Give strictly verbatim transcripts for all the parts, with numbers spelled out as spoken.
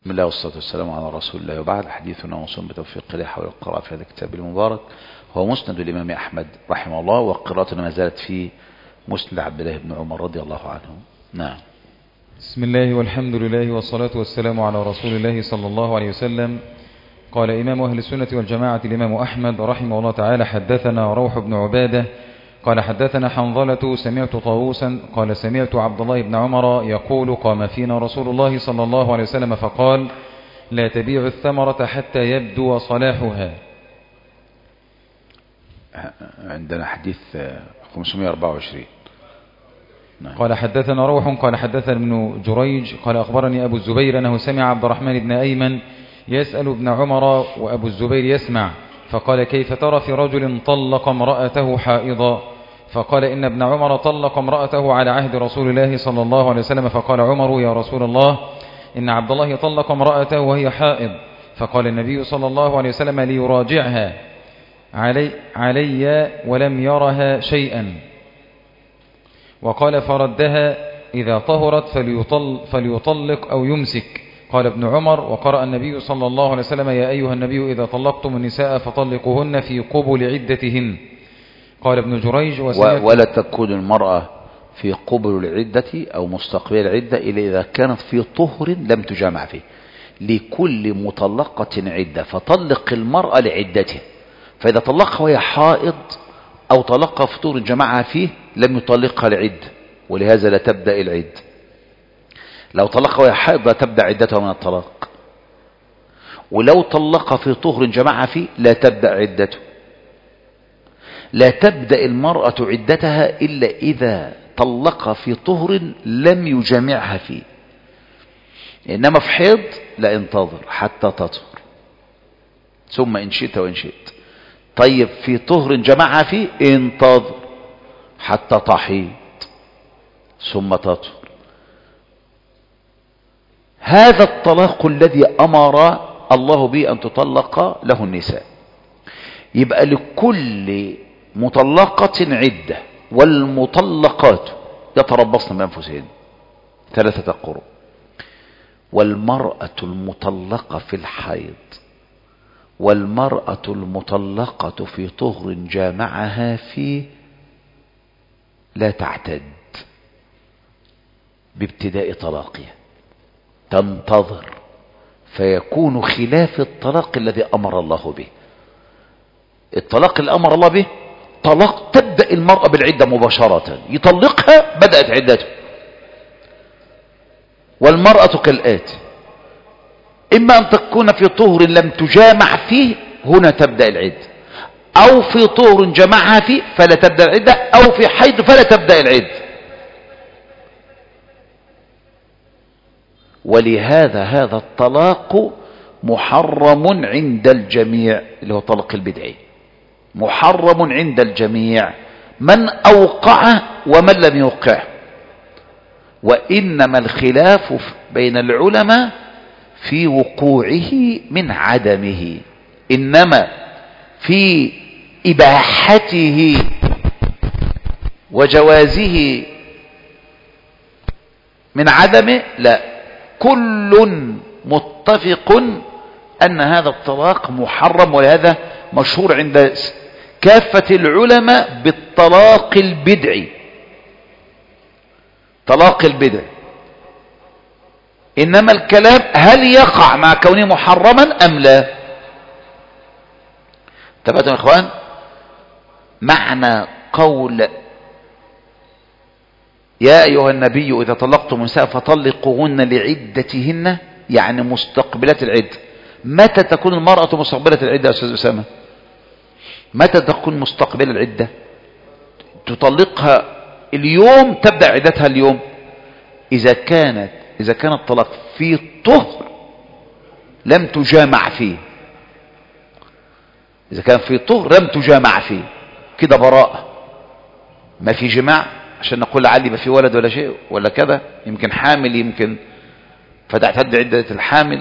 بسم الله والصلاة والسلام على رسول الله، وبعد. حديثنا موصول بتوفيق الله حول القراءة في هذا الكتاب المبارك، هو مسند الإمام أحمد رحمه الله، وقراءتنا ما زالت في مسند عبد الله بن عمر رضي الله عنه. نعم. بسم الله والحمد لله والصلاة والسلام على رسول الله صلى الله عليه وسلم. قال إمام أهل السنة والجماعة الإمام أحمد رحمه الله تعالى: حدثنا روح بن عبادة قال حدثنا حنظلة سمعت طاووسا قال سمعت عبد الله بن عمر يقول: قام فينا رسول الله صلى الله عليه وسلم فقال: لا تبيع الثمرة حتى يبدو صلاحها. عندنا حديث خمسمائة وأربعة وعشرين. نعم. قال حدثنا روح قال حدثنا ابن جريج قال أخبرني أبو الزبير أنه سمع عبد الرحمن بن أيمن يسأل ابن عمر وأبو الزبير يسمع، فقال: كيف ترى في رجل طلق امرأته حائضا؟ فقال: إن ابن عمر طلق امرأته على عهد رسول الله صلى الله عليه وسلم. فقال عمر: يا رسول الله، إن عبد الله طلق امرأته وهي حائض. فقال النبي صلى الله عليه وسلم: ليراجعها علي, علي ولم يرها شيئا. وقال: فردها إذا طهرت فليطل فليطلق أو يمسك. قال ابن عمر: وقرأ النبي صلى الله عليه وسلم: يا أيها النبي إذا طلقتم النساء فطلقوهن في قبل عدتهن. قال ابن جريج: ولا تكون المرأة في قبل العدة أو مستقبل العدة إلا إذا كانت في طهر لم تجامع فيه. لكل مطلقة عدة، فطلق المرأة لعدتها، فإذا طلقها وهي حائض أو طلقها في طهر جمعها فيه لم يطلقها لعدة، ولهذا لا تبدأ العدة. لو طلقها وهي حائض لا تبدأ عدتها من الطلاق، ولو طلقها في طهر جمعها فيه لا تبدأ عدته. لا تبدأ المرأة عدتها إلا إذا طلقها في طهر لم يجامعها فيه. إنما في حيض لا، انتظر حتى تطهر ثم إن شئت وإن شئت. طيب في طهر جمعها فيه انتظر حتى تحيض ثم تطهر. هذا الطلاق الذي أمر الله به أن تطلق له النساء. يبقى لكل مطلقة عدة، والمطلقات يتربصن بأنفسهن ثلاثة قروء. والمرأة المطلقة في الحيض والمرأة المطلقة في طهر جامعها فيه لا تعتد بابتداء طلاقها، تنتظر فيكون خلاف الطلاق الذي أمر الله به. الطلاق اللي أمر الله به طلاق تبدأ المرأة بالعدة مباشرة، يطلقها بدأت عدته. والمرأة كالآتي: إما أن تكون في طهر لم تجامع فيه، هنا تبدأ العدة، أو في طهر جمعها فيه فلا تبدأ العدة، أو في حيض فلا تبدأ العدة. ولهذا هذا الطلاق محرم عند الجميع، اللي هو طلاق البدعي، محرم عند الجميع، من أوقعه ومن لم يوقعه. وإنما الخلاف بين العلماء في وقوعه من عدمه، إنما في إباحته وجوازه من عدمه لا. كل متفق أن هذا الطلاق محرم، ولهذا مشهور عند كافة العلماء بالطلاق البدعي، طلاق البدع. إنما الكلام هل يقع مع كونه محرما أم لا؟ تبعتم يا إخوان معنى قول يا أيها النبي إذا طلقتم النساء فطلقوهن لعدتهن، يعني مستقبلات العدة. متى تكون المرأة مستقبلة العدة يا أستاذ أسامة؟ متى تكون مستقبلة العدة؟ تطلقها اليوم تبدأ عدتها اليوم. إذا كانت إذا كان الطلاق في طهر لم تجامع فيه، إذا كان في طهر لم تجامع فيه كده براءة، ما في جماع عشان نقول لعلي ما في ولد ولا شيء ولا كذا، يمكن حامل، يمكن فتعتد عدة الحامل،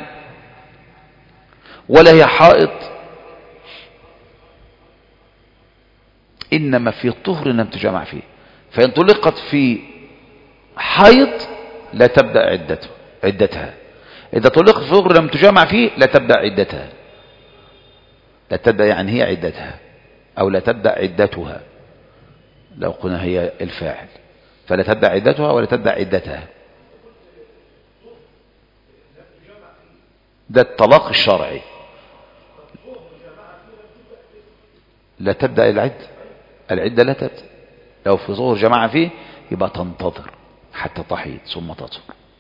ولا هي حائض. إنما في طهر لم تجامع فيه. فإن طلقت في حيض لا تبدأ عدته عدتها. إذا طلقت في طهر لم تجامع فيه لا تبدأ عدتها، لا تبدأ يعني هي عدتها، أو لا تبدأ عدتها لو قلنا هي الفاعل، فلا تبدأ عدتها ولا تبدأ عدتها. ده الطلاق الشرعي. لا تبدأ العدة، العدة لا تبدأ. لو في ظهر جماعة فيه يبقى تنتظر حتى تحيض ثم تطهر،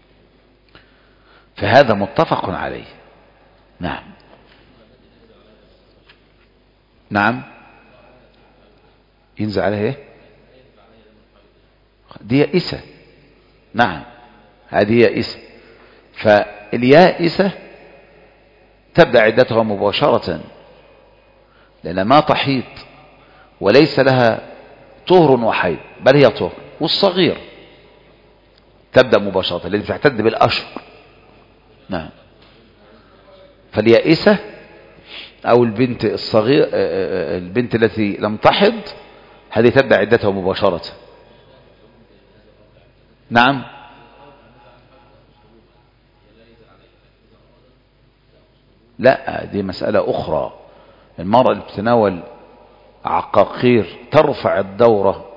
فهذا متفق عليه. نعم نعم ينزل عليه ايه؟ دي يائسة. نعم هذه يائسة، فاليائسة تبدأ عدتها مباشرة لأن ما تحيض وليس لها طهر وحيض، بل هي طهر. والصغير تبدأ مباشرة التي تعتد بالأشهر. نعم فاليائسة أو البنت الصغير، البنت التي لم تحض هذه تبدأ عدتها مباشرة. نعم لا دي مسألة أخرى. المرأة اللي بتتناول عقاقير ترفع الدورة،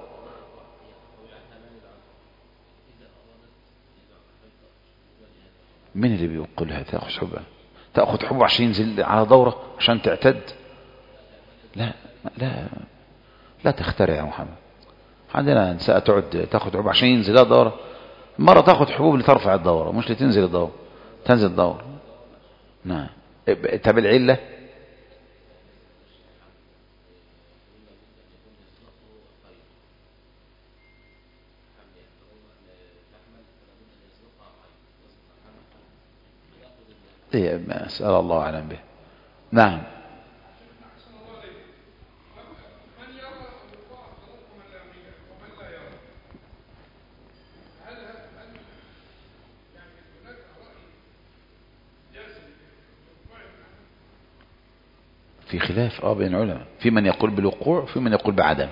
مين اللي بيقولها تأخذ حبها؟ تأخذ حبه عشان ينزل على دورة عشان تعتد؟ لا لا لا تخترع يا محمد. عندنا نساء تقعد تأخذ حبوب عشان ينزل لها دورة. المرة تأخذ حبوب لترفع الدورة مش لتنزل الدورة، تنزل الدورة. نعم طب العلة؟ هي مسألة الله أعلم به. نعم في خلاف اه بين العلماء، في من يقول بالوقوع وفي من يقول بعدمه.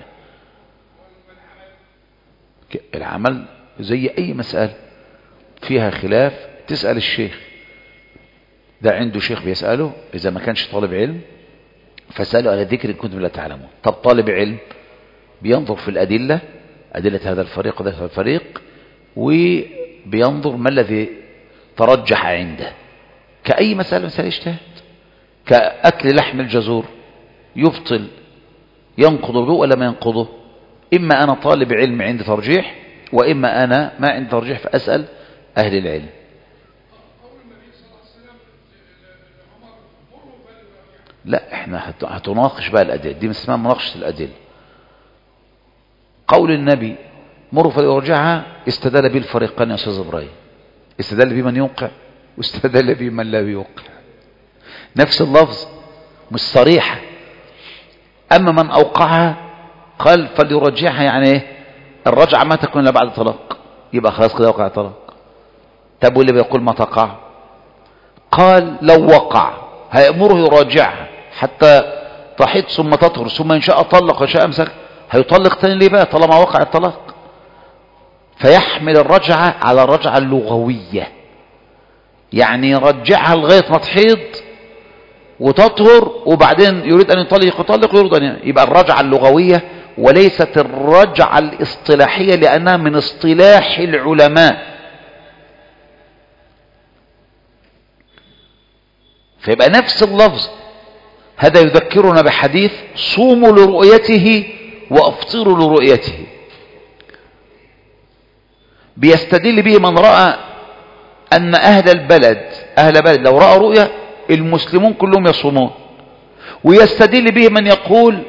العمل زي أي مسألة فيها خلاف تسأل الشيخ، ده عنده شيخ بيسأله إذا ما كانش طالب علم فسأله على ذكر إن كنتم لا تعلمون. طب طالب علم بينظر في الأدلة، أدلة هذا الفريق وذاك الفريق، وبينظر ما الذي ترجح عنده كأي مسألة مسألة اجتهاد. كأكل لحم الجزور يبطل ينقض الوضوء ولا ما ينقضه؟ إما أنا طالب علم عندي ترجيح، وإما أنا ما عندي ترجيح فأسأل أهل العلم. لا احنا هتناقش بقى الأدلة دي، اسمها مناقشة الأدلة. قول النبي مروا فليرجعها استدل به الفريقان يا أستاذ إبراهيم، استدل به من يوقع واستدل به من لا يوقع، نفس اللفظ مش صريحة. أما من أوقعها قال فليرجعها يعني ايه؟ الرجعة ما تكون إلا بعد طلاق، يبقى خلاص كده وقع طلاق. طب واللي بيقول ما تقع قال لو وقع هيأمره يراجعها حتى تحيض ثم تطهر ثم إن شاء طلق وإن شاء أمسك. هيطلق تاني ليه بقى طالما وقع الطلاق؟ فيحمل الرجعة على الرجعة اللغوية، يعني يرجعها لغاية ما تحيض وتطهر وبعدين يريد أن يطلق يطلق يريد أن يبقى الرجعة اللغوية وليست الرجعة الاصطلاحية لأنها من اصطلاح العلماء. فيبقى نفس اللفظ هذا يذكرنا بحديث صوموا لرؤيته وافطروا لرؤيته، بيستدل به من رأى أن أهل البلد أهل بلد لو رأى رؤيا المسلمون كلهم يصومون، ويستدل به من يقول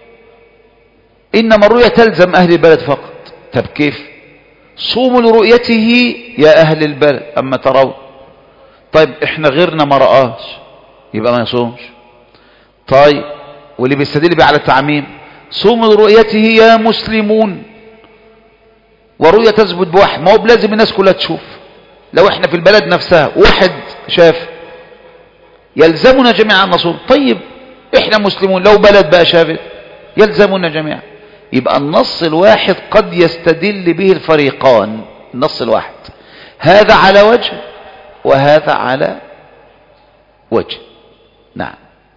إنما الرؤيا تلزم أهل البلد فقط. طب كيف؟ صوموا لرؤيته يا أهل البلد أما ترون. طيب إحنا غيرنا ما رآش يبقى ما يصومش. طيب واللي بيستدل به على التعميم صوموا لرؤيته يا مسلمون، ورؤية تثبت بواحد، ما هو بلازم الناس كلها تشوف. لو احنا في البلد نفسها واحد شاف يلزمنا جميعا أن نصوم. طيب احنا مسلمون لو بلد بقى شافت يلزمنا جميعا. يبقى النص الواحد قد يستدل به الفريقان، النص الواحد هذا على وجه وهذا على وجه. نعم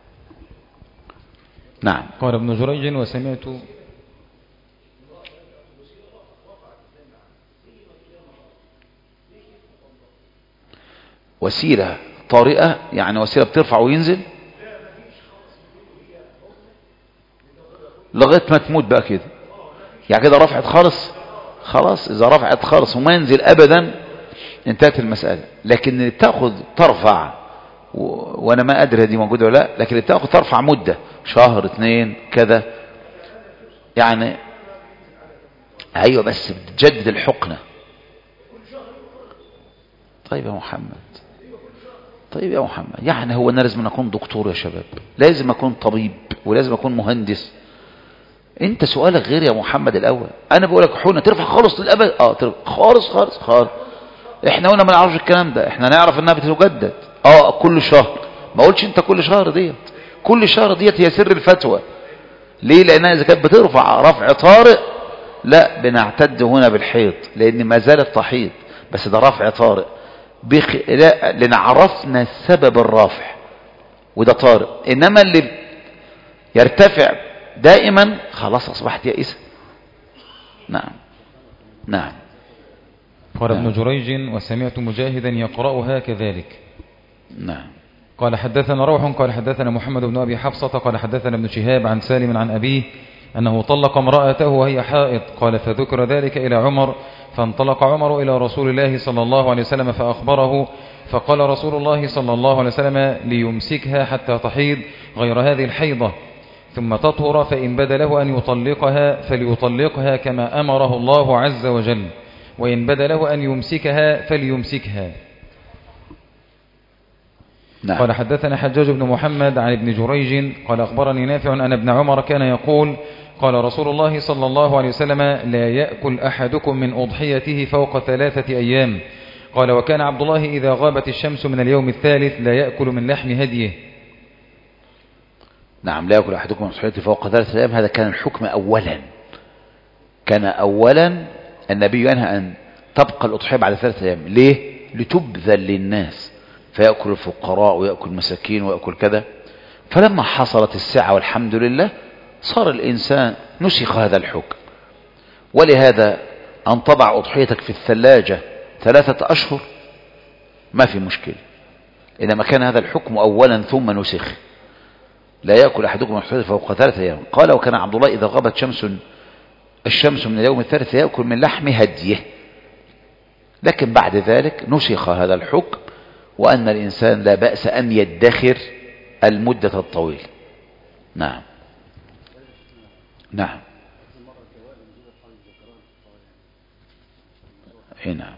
نعم. قال ابن جريج وسمعت وسيلة طارئة، يعني وسيلة بترفع وينزل لغاية ما تموت بقى كده، يعني كده رفعت خالص خلاص. إذا رفعت خالص وما ينزل أبدا انتهت المسألة. لكن اللي بتاخذ ترفع و... وأنا ما أدري دي موجودة ولا لا، لكن اللي بتاخذ ترفع مدة شهر اثنين كذا يعني. أيوة بس بتجدد الحقنة. طيب يا محمد طيب يا محمد يعني هو أنا لازم أكون دكتور يا شباب؟ لازم أكون طبيب ولازم أكون مهندس؟ انت سؤالك غير يا محمد. الاول انا بقول لك حقنه ترفع خالص للابد، اه ترفع خالص خالص خالص. احنا هنا ما نعرفش الكلام ده، احنا نعرف انها بتتجدد اه كل شهر. ما قلتش انت كل شهر ديت، كل شهر ديت هي سر الفتوى. ليه؟ لانها اذا كانت بترفع رفع طارئ لا بنعتد هنا بالحيض، لان ما زالت تحيض، بس ده رفع طارئ بخ... لا لنعرفنا سبب الرافع وده طارئ. انما اللي يرتفع دائما خلاص اصبحت يائسة. نعم نعم. قال ابن جريج وسمعت مجاهدا يقرأها كذلك. نعم. قال حدثنا روح قال حدثنا محمد بن أبي حفصة قال حدثنا ابن شهاب عن سالم عن أبيه أنه طلق امرأته وهي حائض. قال فذكر ذلك إلى عمر فانطلق عمر إلى رسول الله صلى الله عليه وسلم فأخبره، فقال رسول الله صلى الله عليه وسلم ليمسكها حتى تحيض غير هذه الحيضة ثم تطهر، فإن بدا له أن يطلقها فليطلقها كما أمره الله عز وجل، وإن بدا له أن يمسكها فليمسكها. نعم. قال حدثنا حجاج بن محمد عن ابن جريج قال أخبرني نافع أن ابن عمر كان يقول قال رسول الله صلى الله عليه وسلم لا يأكل أحدكم من أضحيته فوق ثلاثة أيام. قال وكان عبد الله إذا غابت الشمس من اليوم الثالث لا يأكل من لحم هديه. نعم لا يأكل أحدكم من أضحيته فوق ثلاثة أيام. هذا كان الحكم أولا، كان أولا النبي ينهى أن تبقى الأضحية بعد ثلاثة أيام. ليه؟ لتبذل للناس، فيأكل الفقراء ويأكل المساكين ويأكل كذا. فلما حصلت الساعة والحمد لله صار الإنسان نسخ هذا الحكم. ولهذا أن تضع أضحيتك في الثلاجة ثلاثة أشهر ما في مشكلة، إنما كان هذا الحكم أولا ثم نسخ. لا يأكل أحدكم من أضحيته فوق ثلاثة أيام. قال وكان عبد الله إذا غابت شمس الشمس من اليوم الثالث يأكل من لحم هديه. لكن بعد ذلك نسخ هذا الحكم، وأن الإنسان لا بأس أن يدخر المدة الطويلة. نعم نعم. نعم.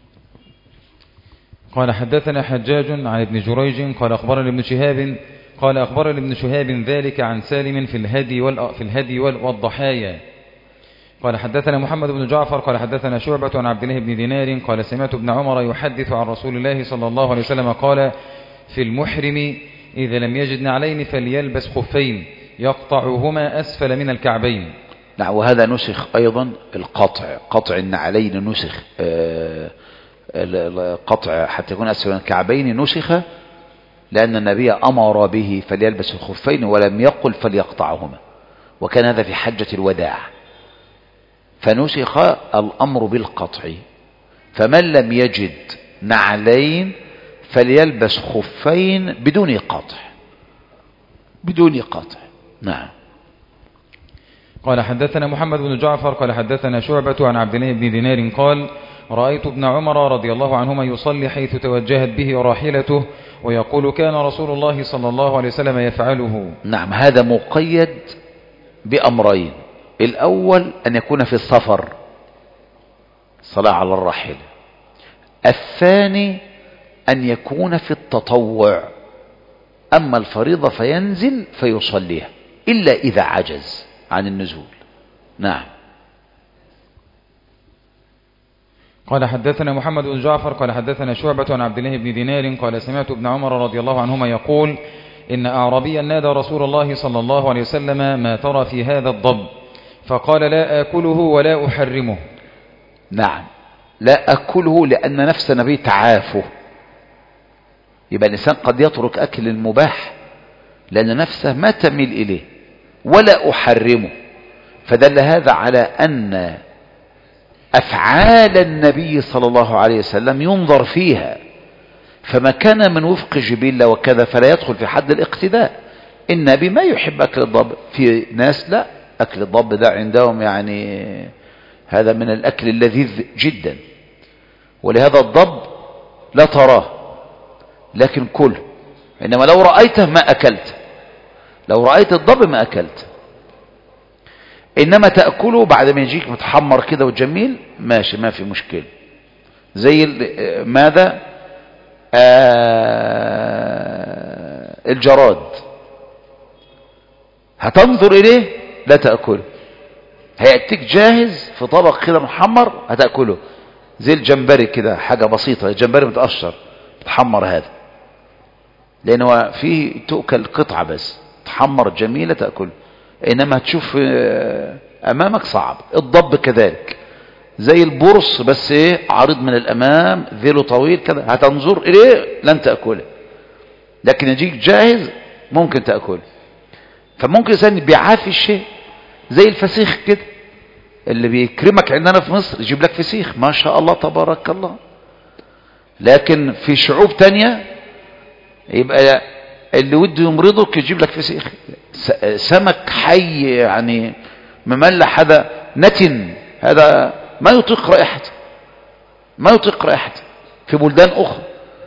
قال حدثنا حجاج عن ابن جريج قال أخبرني ابن شهاب قال أخبرني ابن شهاب ذلك عن سالم في الهدي في الهدي والضحايا. قال حدثنا محمد بن جعفر قال حدثنا شعبة عن عبد الله بن دينار قال سمعت ابن عمر يحدث عن رسول الله صلى الله عليه وسلم قال في المحرم إذا لم يجد نعلين فليلبس خفين يقطعهما أسفل من الكعبين. نعم. وهذا نسخ أيضا القطع، قطع النعلين نسخ، آه القطع حتى يكون أسفل من الكعبين نسخ، لأن النبي أمر به فليلبس الخفين ولم يقل فليقطعهما، وكان هذا في حجة الوداع، فنسخ الأمر بالقطع. فمن لم يجد نعلين فليلبس خفين بدون قطع، بدون قطع. نعم. قال حدثنا محمد بن جعفر قال حدثنا شعبة عن عبد الله بن دينار قال رأيت ابن عمر رضي الله عنهما يصلي حيث توجهت به راحلته ويقول كان رسول الله صلى الله عليه وسلم يفعله. نعم. هذا مقيد بأمرين: الأول أن يكون في السفر صلاة على الراحلة، الثاني أن يكون في التطوع، أما الفريضة فينزل فيصليها إلا إذا عجز عن النزول. نعم. قال حدثنا محمد بن جعفر قال حدثنا شعبة عن عبد الله بن دينار قال سمعت ابن عمر رضي الله عنهما يقول إن أعرابيا نادى رسول الله صلى الله عليه وسلم ما ترى في هذا الضب؟ فقال لا آكله ولا أحرمه. نعم. لا أكله لأن نفس النبي تعافه، يبقى الإنسان قد يترك أكل المباح لأن نفسه ما تميل إليه ولا أحرمه. فدل هذا على أن أفعال النبي صلى الله عليه وسلم ينظر فيها، فما كان من وفق جبلة وكذا فلا يدخل في حد الاقتداء. النبي ما يحب أكل الضب، في ناس لا، أكل الضب ده عندهم يعني هذا من الأكل اللذيذ جدا، ولهذا الضب لا تراه لكن كله، إنما لو رأيته ما أكلت، لو رأيت الضب ما أكلت، إنما تأكله بعد ما يجيك متحمر كده وجميل ماشي ما في مشكلة. زي ماذا آه الجراد، هتنظر إليه لا تأكله، هيأتيك جاهز في طبق كده محمر هتأكله. زي الجمبري كده حاجة بسيطة، الجمبري متقشر متحمر هذا، لأنه فيه تؤكل قطعة بس تحمر جميلة تأكله، إنما هتشوف أمامك صعب. الضب كذلك زي البرص بس إيه عريض من الأمام ذيله طويل كده، هتنظر إليه لن تأكله، لكن يجيك جاهز ممكن تأكله. فممكن إنسان بيعافي الشيء زي الفسيخ كده، اللي بيكرمك عندنا في مصر يجيب لك فسيخ ما شاء الله تبارك الله، لكن في شعوب تانية يبقى اللي وده يمرضك يجيب لك فسيخ، سمك حي يعني مملح، هذا نتن، هذا ما يطيق رائحته، ما يطيق رائحته في بلدان أخرى،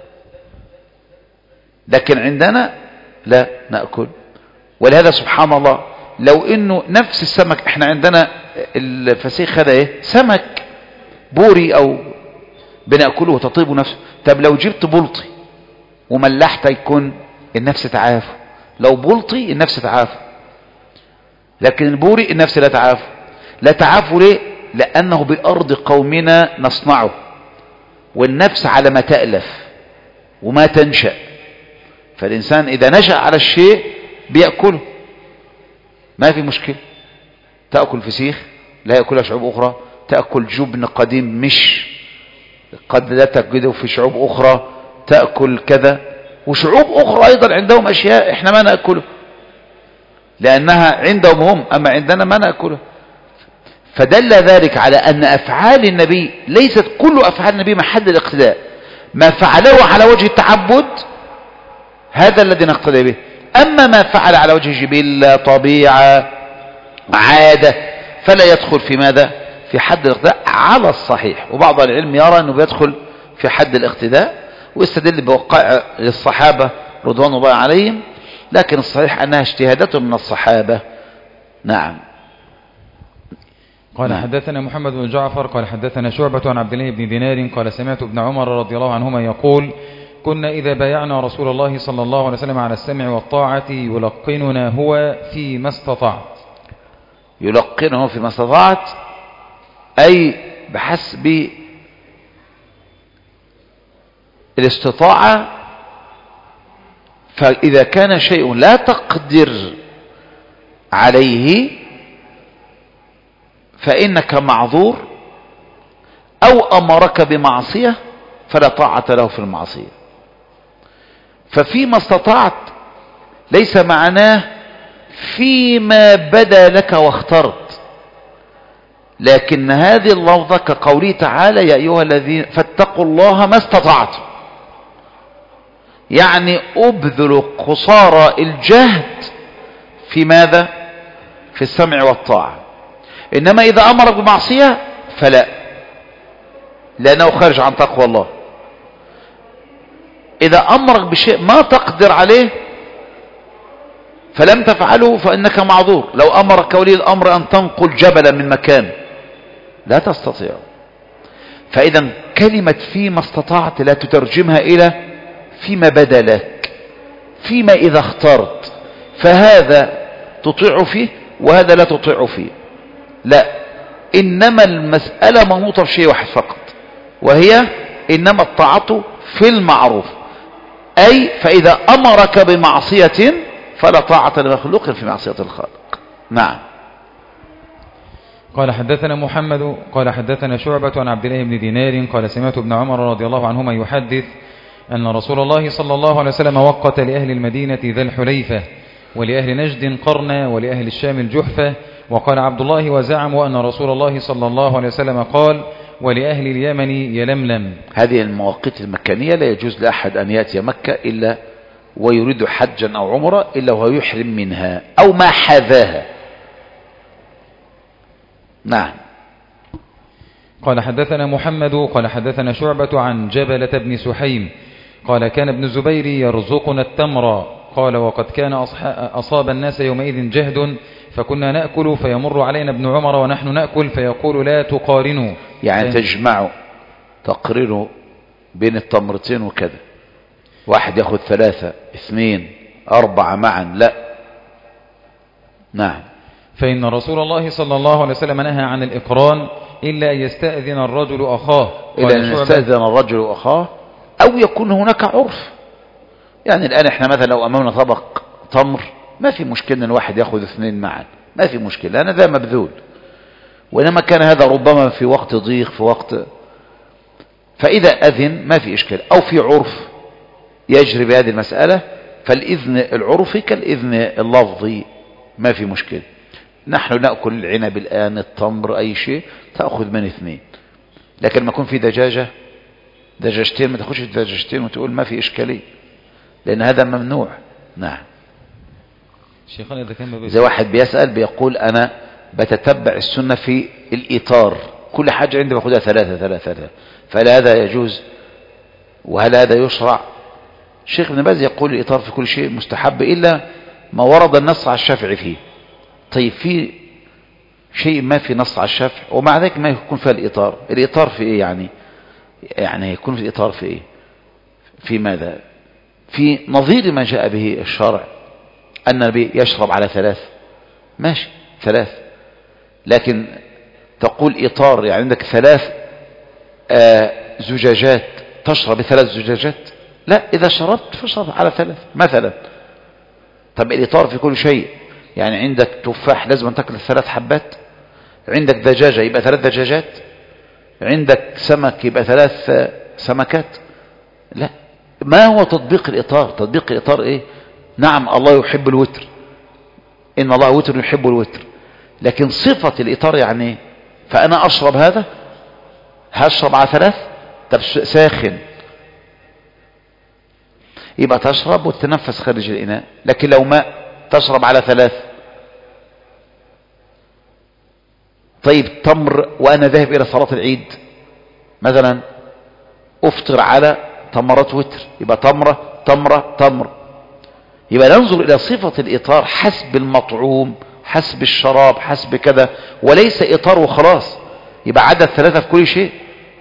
لكن عندنا لا نأكل. ولهذا سبحان الله لو انه نفس السمك، احنا عندنا الفسيخ هذا ايه سمك بوري او بنأكله وتطيب نفسه. طب لو جبت بلطي وملحته يكون النفس تعافى، لو بلطي النفس تعافى، لكن البوري النفس لا تعافى. لا تعافى ليه؟ لأنه بأرض قومنا نصنعه، والنفس على ما تألف وما تنشأ. فالإنسان إذا نشأ على الشيء بيأكله ما في مشكلة. تأكل فسيخ لا يأكلها شعوب أخرى، تأكل جبن قديم مش قد لا تجده في شعوب أخرى، تأكل كذا، وشعوب أخرى أيضا عندهم أشياء إحنا ما نأكله لأنها عندهم هم، أما عندنا ما نأكله. فدل ذلك على أن أفعال النبي ليست كل أفعال النبي محل الاقتداء، ما فعله على وجه التعبد هذا الذي نقتدي به، أما ما فعل على وجه جبلة طبيعة عادة فلا يدخل في ماذا؟ في حد الاقتداء على الصحيح. وبعض العلم يرى أنه بيدخل في حد الاقتداء ويستدل بوقائع للصحابة رضوان الله عليهم، لكن الصحيح أنها اجتهادات من الصحابة. نعم. قال حدثنا محمد بن جعفر قال حدثنا شعبة عن عبد الله بن دينار قال سمعت ابن عمر رضي الله عنهما يقول كنا إذا بايعنا رسول الله صلى الله عليه وسلم على السمع والطاعة يلقننا هو فيما استطعت. يلقنه فيما استطعت أي بحسب الاستطاعة، فإذا كان شيء لا تقدر عليه فإنك معذور، أو أمرك بمعصية فلا طاعة له في المعصية. ففيما استطعت ليس معناه فيما بدا لك واخترت، لكن هذه اللفظة كقوله تعالى يا أيها الذين فاتقوا الله ما استطعتم، يعني أبذل قصارى الجهد في ماذا؟ في السمع والطاعة. إنما إذا أمرك بمعصية فلا، لأنه خارج عن تقوى الله. إذا أمرك بشيء ما تقدر عليه فلم تفعله فإنك معذور. لو أمرك ولي الأمر أن تنقل جبلا من مكان لا تستطيع. فإذا كلمة فيما استطعت لا تترجمها إلى فيما بدا لك، فيما إذا اخترت، فهذا تطيع فيه وهذا لا تطيع فيه، لا، إنما المسألة منوطة بشيء واحد فقط، وهي إنما الطاعة في المعروف، أي فإذا أمرك بمعصية فلا طاعة لمخلوق في معصية الخالق. نعم. قال حدثنا محمد قال حدثنا شعبة عن عبد الله بن دينار قال سمعت ابن عمر رضي الله عنهما يحدث أن رسول الله صلى الله عليه وسلم وقت لأهل المدينة ذا الحليفة، ولأهل نجد قرنا، ولأهل الشام الجحفة. وقال عبد الله: وزعموا أن رسول الله صلى الله عليه وسلم قال: ولأهل اليمن يلملم. هذه المواقيت المكانية لا يجوز لأحد أن يأتي مكة إلا ويريد حجا أو عمرة إلا وهو يحرم منها أو ما حذاها. نعم. قال حدثنا محمد قال حدثنا شعبة عن جبلة بن سحيم قال: كان ابن الزبير يرزقنا التمر. قال: وقد كان أصاب الناس يومئذ جهد فكنا نأكل فيمر علينا ابن عمر ونحن نأكل فيقول: لا تقارنوا، يعني تجمعوا تقرينوا بين التمرتين وكذا، واحد ياخذ ثلاثة اثنين أربعة معا، لا. نعم. فإن رسول الله صلى الله عليه وسلم نهى عن الإقران إلا يستأذن الرجل أخاه، إلا أن يستأذن الرجل أخاه أو يكون هناك عرف. يعني الآن احنا مثلا لو أمامنا طبق تمر ما في مشكلة ان الواحد ياخذ اثنين معا، ما في مشكلة، أنا ذا مبذول. وإنما كان هذا ربما في وقت ضيق، في وقت، فإذا أذن ما في إشكال، أو في عرف يجري بهذه المسألة، فالإذن العرفي كالإذن اللفظي ما في مشكلة. نحن نأكل العنب الآن، التمر، أي شيء تأخذ من اثنين. لكن ما يكون في دجاجة دجاجتين ما تاخذش دجاجتين وتقول ما في إشكالية، لأن هذا ممنوع. نعم. شيخنا إذا كان زي واحد بيسأل بيقول أنا بتتبع السنة في الإطار، كل حاجة عندي باخدها ثلاثة ثلاثة ثلاثة، فهل هذا يجوز وهل هذا يشرع؟ الشيخ ابن باز يقول الإطار في كل شيء مستحب إلا ما ورد النص على الشافعي فيه. طيب في شيء ما في نص على الشافعي ومع ذلك ما يكون فيها الإطار، الإطار في إيه يعني؟ يعني يكون في الإطار في إيه؟ في ماذا؟ في نظير ما جاء به الشرع أن النبي يشرب على ثلاث، ماشي ثلاث، لكن تقول إطار يعني عندك ثلاث آه زجاجات تشرب ثلاث زجاجات؟ لا، إذا شربت فاشرب على ثلاث مثلا. طب الإطار في كل شيء، يعني عندك تفاح لازم تاكل ثلاث حبات، عندك دجاجة يبقى ثلاث دجاجات، عندك سمك يبقى ثلاث سمكات. لا، ما هو تطبيق الإطار؟ تطبيق الإطار إيه؟ نعم الله يحب الوتر، إن الله وتر يحب الوتر، لكن صفة الإطار يعني فأنا أشرب هذا هشرب على ثلاث. طب ساخن يبقى تشرب وتتنفس خارج الإناء، لكن لو ماء تشرب على ثلاث. طيب تمر وأنا ذاهب إلى صلاة العيد مثلا أفطر على تمرات وتر، يبقى تمرة تمرة تمر. يبقى ننظر إلى صفة الإطار حسب المطعوم، حسب الشراب، حسب كذا، وليس إطار وخلاص يبقى عدد ثلاثة في كل شيء.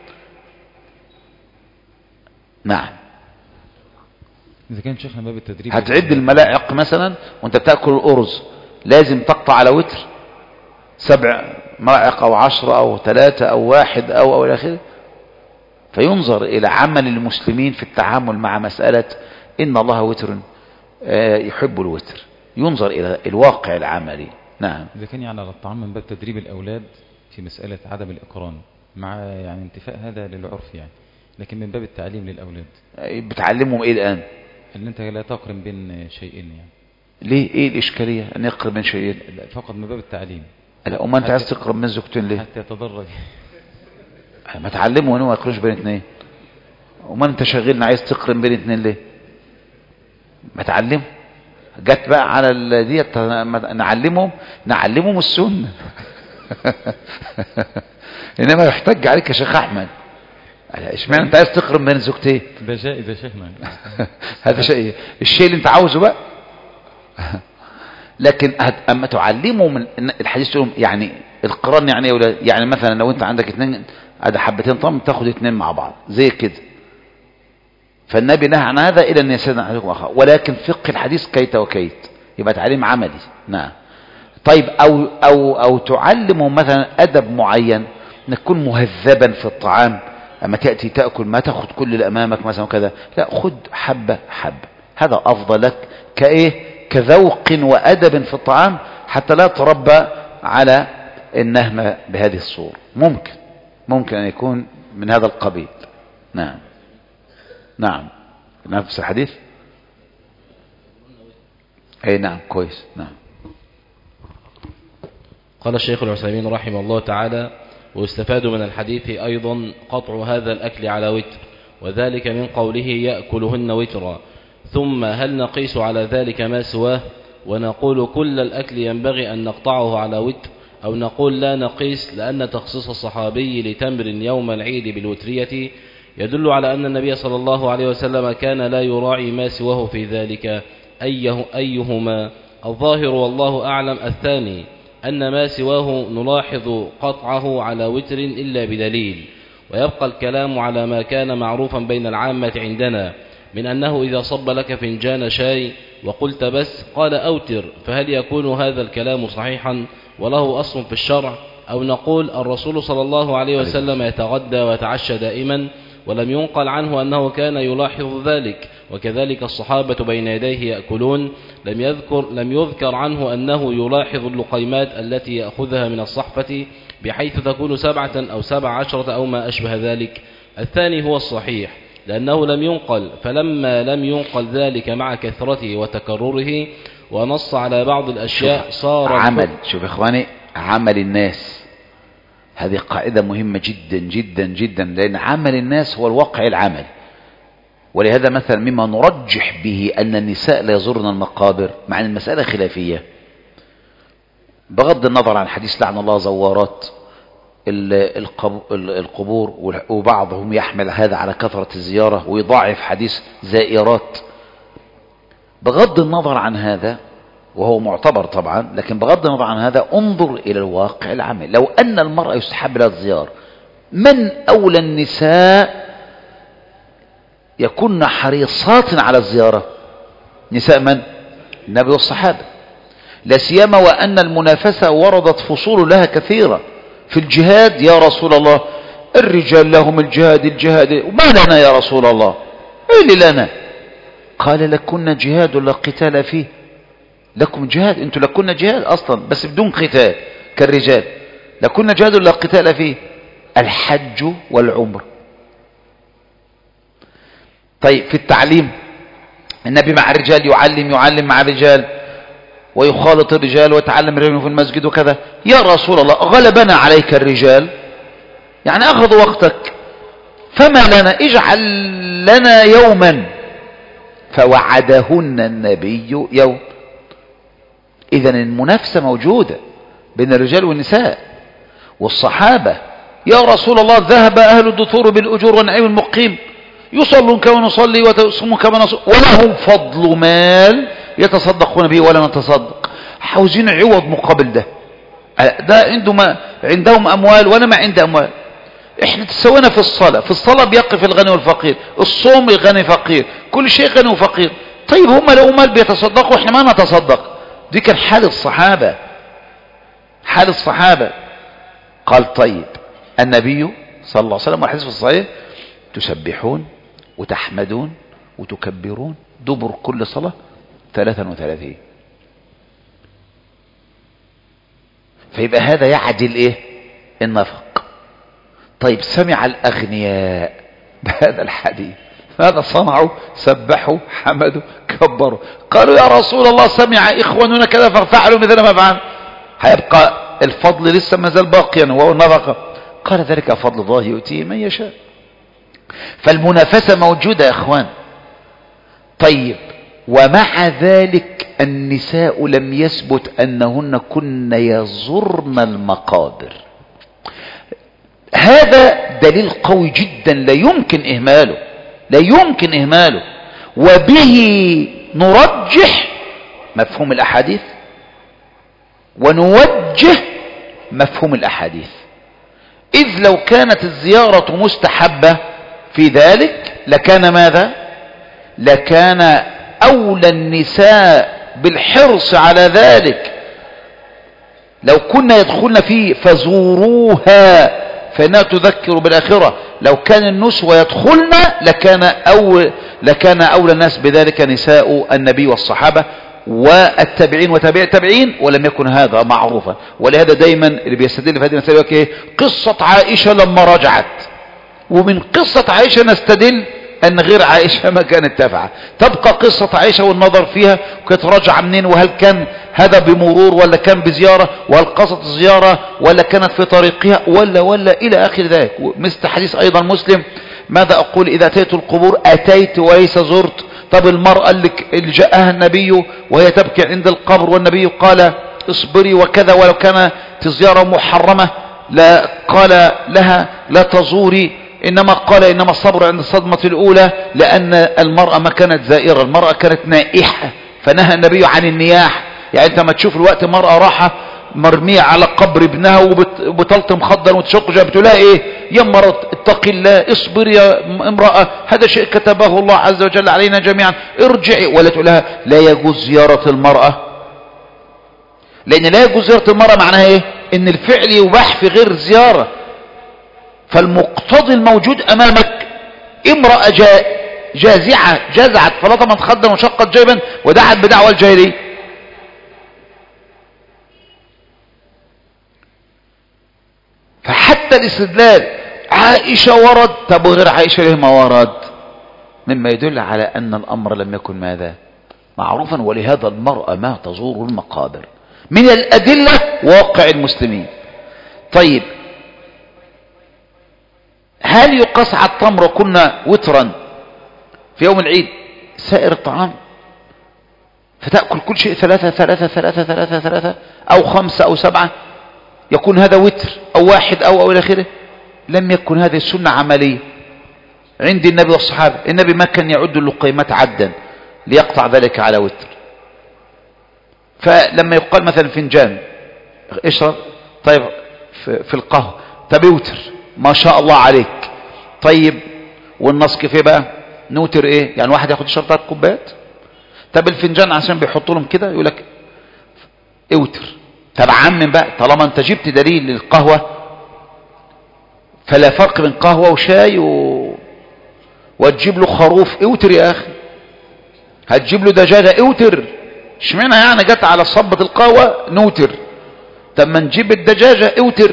نعم. إذا كان شيخنا باب التدريب هتعد الملاعق مثلا وانت بتأكل الأرز، لازم تقطع على وتر سبع ملاعق أو عشرة أو ثلاثة أو واحد أو أو إلى آخره. فينظر إلى عمل المسلمين في التعامل مع مسألة إن الله وتر يحب الوتر، ينظر إلى الواقع العملي. نعم. إذا كان يعني على الطعام من باب تدريب الأولاد في مسألة عدم الإقران مع يعني انتفاء هذا للعرف يعني، لكن من باب التعليم للأولاد بتعلمهم إيه الآن؟ أن أنت لا تقرن بين شيئين يعني. ليه؟ إيه الإشكالية أن يقرن بين شيئين؟ فقط من باب التعليم. لا، وما أنت عايز تقرن من زوجتين ليه؟ حتى يتدرج. ما تعلمه هنا ما يقرنش بين اثنين. وما أنت شغلنا عايز تقرن بين اثنين ليه؟ ما تعلمه. جت بقى على ديت نعلمهم نعلمهم السنة. إنما يحتج عليك يا شيخ أحمد اشمعنى انت عايز تقرن بين زوجتين؟ ده جائز يا شيخنا. هذا شيء الشيء اللي انت عاوزه بقى. لكن اما تعلمه من الحديث لهم يعني القران يعني ولا يعني مثلا لو انت عندك اثنين ادي حبتين طم تاخد اثنين مع بعض زي كده. فالنبي نهى عن هذا الى ان يسدن عليكم اخاه، ولكن فقه الحديث كيت وكيت، يبقى تعليم عملي. نعم. طيب او او او تعلمه مثلا ادب معين، انك تكون مهذبا في الطعام، اما تاتي تاكل ما تاخذ كل اللي امامك مثلا كذا، لا خذ حبه حبه، هذا افضل لك كايه كذوق وادب في الطعام، حتى لا تربى على النهمه بهذه الصوره. ممكن ممكن ان يكون من هذا القبيل. نعم. نعم. نفس الحديث. اي نعم كويس. نعم. قال الشيخ العثيمين رحمه الله تعالى: ويستفاد من الحديث أيضا قطع هذا الأكل على وتر، وذلك من قوله يأكلهن وترا. ثم هل نقيس على ذلك ما سواه ونقول كل الأكل ينبغي أن نقطعه على وتر، أو نقول لا نقيس لأن تخصيص الصحابي لتمر يوم العيد بالوترية يدل على أن النبي صلى الله عليه وسلم كان لا يراعي ما سواه في ذلك؟ أيه أيهما؟ الظاهر والله أعلم الثاني، أن ما سواه نلاحظ قطعه على وتر إلا بدليل، ويبقى الكلام على ما كان معروفا بين العامة عندنا من أنه إذا صب لك فنجان شاي وقلت بس قال أوتر، فهل يكون هذا الكلام صحيحا وله أصل في الشرع؟ أو نقول الرسول صلى الله عليه وسلم يتغدى ويتعشى دائما ولم ينقل عنه أنه كان يلاحظ ذلك، وكذلك الصحابة بين يديه يأكلون لم يذكر, لم يذكر عنه أنه يلاحظ اللقيمات التي يأخذها من الصحفة بحيث تكون سبعة أو سبع عشرة أو ما أشبه ذلك. الثاني هو الصحيح لأنه لم ينقل، فلما لم ينقل ذلك مع كثرته وتكرره ونص على بعض الأشياء صار عمل. شوف يا إخواني، عمل الناس هذه قاعدة مهمة جدا جدا جدا، لأن عمل الناس هو الواقع العمل. ولهذا مثلا مما نرجح به أن النساء لا يزورن المقابر مع أن المسألة خلافية، بغض النظر عن حديث لعن الله زوارات القبور، وبعضهم يحمل هذا على كثرة الزيارة ويضاعف حديث زائرات. بغض النظر عن هذا، وهو معتبر طبعا، لكن بغض النظر عن هذا انظر إلى الواقع العمل. لو أن المرأة يستحب لها الزيارة، من أولى النساء يكون حريصات على الزيارة؟ نساء من؟ النبي والصحابة، لا سيما وأن المنافسة وردت فصول لها كثيرة في الجهاد. يا رسول الله الرجال لهم الجهاد الجهاد، وما لنا يا رسول الله؟ ايه اللي لنا؟ قال لكن جهاد لا قتال فيه. لكم جهاد، انتوا لكن جهاد اصلا بس بدون قتال كالرجال، لكن جهاد لا قتال فيه. الحج والعمر. طيب في التعليم، النبي مع الرجال يعلم يعلم مع الرجال ويخالط الرجال ويتعلم الرجال في المسجد وكذا. يا رسول الله غلبنا عليك الرجال، يعني أخذوا وقتك، فما لنا؟ اجعل لنا يوما. فوعدهن النبي يوم. إذن المنافسة موجودة بين الرجال والنساء. والصحابة يا رسول الله ذهب أهل الدثور بالأجور والنعيم المقيم، يصلون كما نصلي ويصومون كما نصوم، ولهم فضل مال يتصدقون به ولا نتصدق. عاوزين عوض مقابل ده. ده عندهم عندهم أموال وأنا ما عندي أموال. احنا تسوينا في الصلاة، في الصلاة بيقف الغني والفقير، الصوم الغني فقير، كل شيء غني وفقير. طيب هم لو مال بيتصدقوا احنا ما نتصدق. دي كان حال الصحابة، حال الصحابة. قال طيب النبي صلى الله عليه وسلم والحديث في الصحيح: تسبحون وتحمدون وتكبرون دبر كل صلاة ثلاثا وثلاثين. فيبقى هذا يعدل ايه؟ النفق. طيب سمع الأغنياء بهذا الحديث، ماذا صنعوا؟ سبحوا حمدوا كبروا، قالوا يا رسول الله سمع إخواننا كذا ففعلوا مثل ما فعل. هيبقى الفضل لسه ما زال باقيا وهو النفقة. قال ذلك فضل الله يؤتيه من يشاء. فالمنافسة موجودة يا اخوان. طيب ومع ذلك النساء لم يثبت أنهن كن يزرن المقابر. هذا دليل قوي جدا لا يمكن إهماله، لا يمكن إهماله. وبه نرجح مفهوم الأحاديث ونوجه مفهوم الأحاديث. إذ لو كانت الزيارة مستحبة في ذلك لكان ماذا؟ لكان أولى النساء بالحرص على ذلك. لو كنا يدخلن فيه فزوروها فإنها تذكر بالآخرة. لو كان النسوة يدخلن لكان أول لكان أولى الناس بذلك نساء النبي والصحابة والتابعين وتابع التابعين، ولم يكن هذا معروفا. ولهذا دايما اللي بيستدل في هذه المسألة يقول ايه؟ قصة عائشة لما رجعت. ومن قصة عائشة نستدل أن غير عائشة ما كانت تفعل. تبقى قصة عائشة والنظر فيها، وكانت راجعة منين، وهل كان هذا بمرور ولا كان بزيارة، وهل قصد الزيارة ولا كانت في طريقها ولا ولا إلى آخر ذلك. مثل حديث أيضا مسلم: ماذا أقول إذا أتيت القبور؟ أتيت وليس زرت. طب المرأة اللي جاءها النبي وهي تبكي عند القبر والنبي قال اصبري وكذا، ولو كانت الزيارة محرمة لا قال لها لا تزوري، إنما قال إنما الصبر عند الصدمة الأولى، لأن المرأة ما كانت زائرة، المرأة كانت نائحة، فنهى النبي عن النياح. يعني أنت ما تشوف الوقت مرأة راحة مرمية على قبر ابنها وبتلطم خدا وتشق جاء، بتقول لها إيه؟ يا مرأة اتقي الله، اصبر يا امرأة، هذا شيء كتبه الله عز وجل علينا جميعا، ارجعي. ولا تقول لها لا يجوز زيارة المرأة، لأن لا يجوز زيارة المرأة معناها إيه؟ إن الفعل يباح في غير زيارة. فالمقتضي الموجود أمامك امرأة جاء جازعة جازعت فلطمت خدا وشقت جيبا ودعت بدعوى الجاهلية. فحتى الاستدلال عائشة ورد، طب وغير عائشة ليه ما ورد؟ مما يدل على أن الأمر لم يكن ماذا معروفا. ولهذا المرأة ما تزور المقابر من الأدلة واقع المسلمين. طيب هل يقاس على التمر وكنا وترا في يوم العيد سائر الطعام فتأكل كل شيء ثلاثة ثلاثة ثلاثة ثلاثة ثلاثة أو خمسة أو سبعة، يكون هذا وتر أو واحد أو أو إلى آخره؟ لم يكن هذه السنة عملية عند النبي والصحابة. النبي ما كان يعد اللقيمات عدا ليقطع ذلك على وتر. فلما يقال مثلا فنجان اشرب، طيب في القهوة، طب يوتر ما شاء الله عليك. طيب والنص كيف بقى نوتر ايه؟ يعني واحد ياخد شرطات كوبايات. طب الفنجان عشان بيحطوا لهم كده يقول لك اوتر. طب عمم بقى، طالما انت جبت دليل للقهوة فلا فرق بين قهوة وشاي و... وتجيب له خروف اوتر يا اخي، هتجيب له دجاجة اوتر. اشمعنى يعني جت على صبة القهوة نوتر؟ طب ما نجيب الدجاجة اوتر.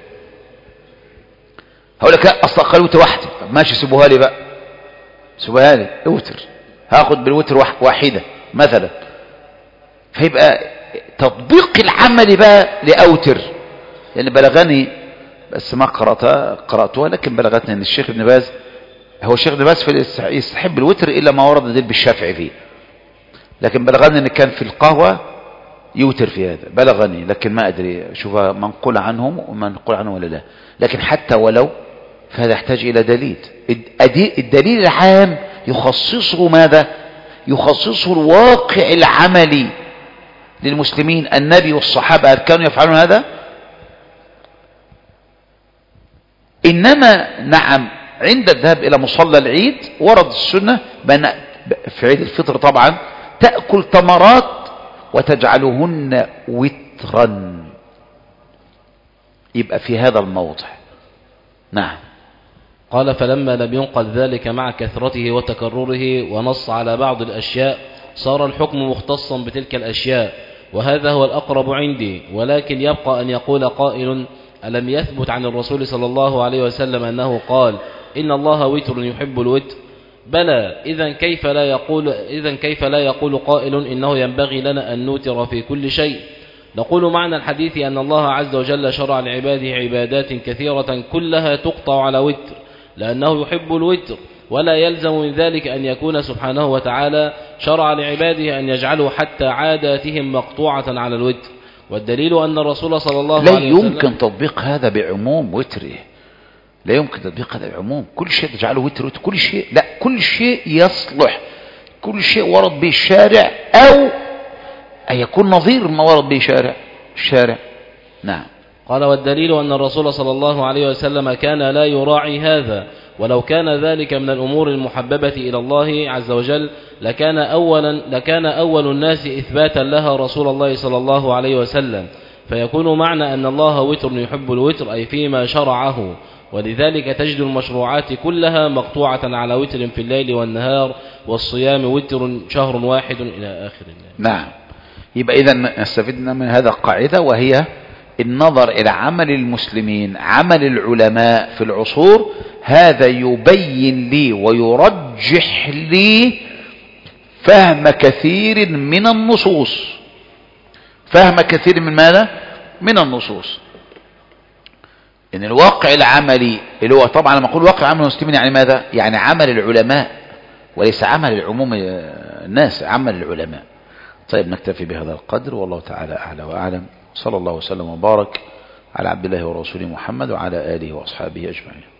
هقول لك لا اصلا قال وتر واحده. طب ماشي سيبوها لي بقى، سيبوها لي اوتر، هاخد بالوتر واحده مثلا. فيبقى تطبيق العمل بقى لاوتر. يعني بلغني بس ما قراتها قراتها لكن بلغتني ان الشيخ ابن باز، هو الشيخ ابن باز في يستحب الوتر الا ما ورد دليل بالشافعي فيه، لكن بلغني ان كان في القهوه يوتر في هذا، بلغني لكن ما ادري شوفها منقول عنهم ومنقول عنهم ولا لا. لكن حتى ولو فهذا يحتاج الى دليل. الدليل العام يخصصه ماذا؟ يخصصه الواقع العملي للمسلمين. النبي والصحابة كانوا يفعلون هذا. انما نعم عند الذهاب الى مصلى العيد ورد السنة بأن في عيد الفطر طبعا تأكل تمرات وتجعلهن وترا، يبقى في هذا الموضع. نعم. قال فلما لم ينقل ذلك مع كثرته وتكرره ونص على بعض الأشياء صار الحكم مختصا بتلك الأشياء، وهذا هو الأقرب عندي. ولكن يبقى أن يقول قائل ألم يثبت عن الرسول صلى الله عليه وسلم أنه قال إن الله وتر يحب الوتر؟ بلى. إذن كيف لا يقول إذن كيف لا يقول قائل إنه ينبغي لنا أن نوتر في كل شيء؟ نقول معنى الحديث أن الله عز وجل شرع لعباده عبادات كثيرة كلها تقطع على وتر لأنه يحب الوتر، ولا يلزم من ذلك أن يكون سبحانه وتعالى شرع لعباده أن يجعلوا حتى عاداتهم مقطوعة على الوتر. والدليل أن الرسول صلى الله لا عليه وسلم لا يمكن تطبيق هذا بعموم وتره، لا يمكن تطبيق هذا بعموم كل شيء تجعله وتر وتر كل شيء، لا كل شيء يصلح، كل شيء ورد به الشارع أو أن يكون نظير ما ورد به الشارع الشارع. نعم. قال والدليل أن الرسول صلى الله عليه وسلم كان لا يراعي هذا، ولو كان ذلك من الأمور المحببة إلى الله عز وجل لكان أولا لكان أول الناس إثباتا لها رسول الله صلى الله عليه وسلم، فيكون معنى أن الله وتر يحب الوتر أي فيما شرعه. ولذلك تجد المشروعات كلها مقطوعة على وتر في الليل والنهار، والصيام وتر شهر واحد إلى آخر الله. نعم. يبقى إذا نستفدنا من هذا القاعدة، وهي النظر إلى عمل المسلمين عمل العلماء في العصور، هذا يبين لي ويرجح يرجح لي فهم كثير من النصوص. فهم كثير من ماذا؟ من النصوص. إن الواقع العملي اللي هو طبعا لما أقول واقع عمل المسلمين يعني ماذا؟ يعني عمل العلماء وليس عمل العموم الناس، عمل العلماء. طيب نكتفي بهذا القدر، والله تعالى أعلى وأعلم. صلى الله وسلم وبارك على عبد الله ورسوله محمد وعلى آله وأصحابه أجمعين.